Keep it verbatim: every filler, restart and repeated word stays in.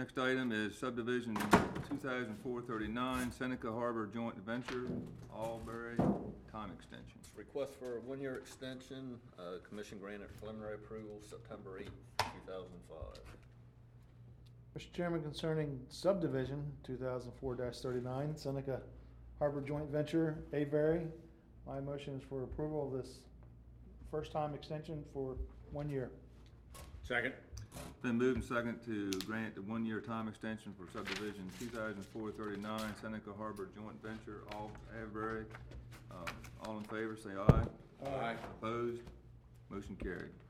Next item is subdivision two thousand four thirty-nine, Seneca Harbor Joint Venture, Albury, time extension. Request for a one-year extension, uh, commission granted preliminary approval September eighth, two thousand five. Mister Chairman, concerning subdivision two thousand four thirty-nine, Seneca Harbor Joint Venture, Avery, my motion is for approval of this first-time extension for one year. Second. Been moved and second to grant the one-year time extension for subdivision two thousand four thirty-nine, Seneca Harbor Joint Venture, All Avery. Uh, all in favor, say aye. Aye. Opposed? Motion carried.